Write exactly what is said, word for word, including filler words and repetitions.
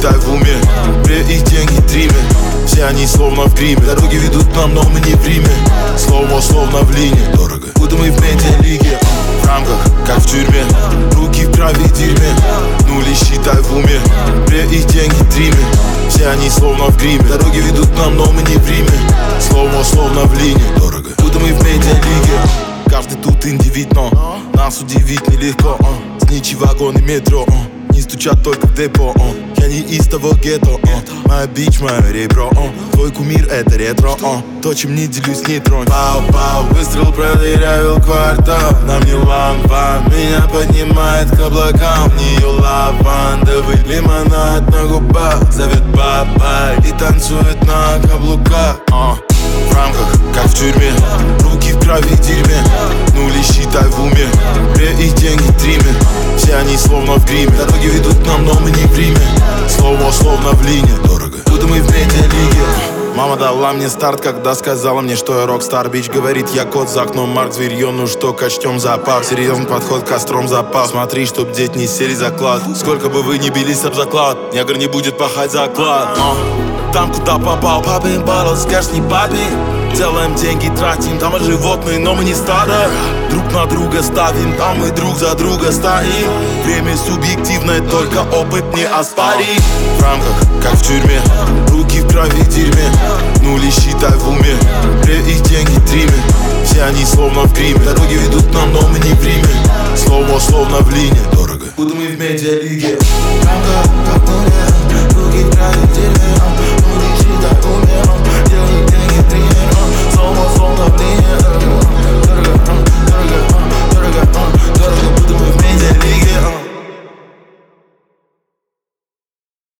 считай в уме. Где их деньги триме, все они словно в гриме. Дороги ведут нам, но мы не в Риме. Слово словно в линии, дорого. Будто мы в медиалиге, в рамках, как в тюрьме. Руки в крови и дерьме, нули считай в уме. Где их деньги триме, все они словно в гриме. Дороги ведут нам, но мы не в Риме. Слово словно в линии, дорого. Будто мы в медиалиге. Каждый тут индивид, но нас удивить нелегко. Сничи, вагоны, метро, не стучат только в депо. Я не из того гетто, моя бич, мое ребро. Твой кумир это ретро, то, чем не делюсь, не тронь. Пау-пау, выстрел проверяю квартал. На мне лампа, меня поднимает к облакам. В нее лавандовый лимонад на губах. Зовет папа и танцует на каблуках. В рамках, как в тюрьме, руки в крови и дерьме. Нули считай в уме, где их деньги триме. Все они словно в гриме. Дороги ведут нам, но мы не в Риме. Слово словно в линии, дорого. Будто мы в медиалиге. Мама дала мне старт, когда сказала мне, что я рок-стар. Бич говорит, я кот за окном, Марк зверье, ну что, качтем запах. Серьезный подход, костром запал. Смотри, чтоб дети не сели заклад. Сколько бы вы ни бились об заклад, негр не будет пахать заклад. Там, куда попал, папин балл, скажешь не папе. Делаем деньги, тратим, там и животные, но мы не стадо. Друг на друга ставим, там мы друг за друга стоим. Время субъективное, только опыт не оспорим. В рамках, как в тюрьме, руки в крови и дерьме. Нули считай в уме, где их деньги триме. Все они словно в гриме. Дороги ведут нам, но мы не в Риме. Слово словно в линии, дорого. Будто мы в медиалиге.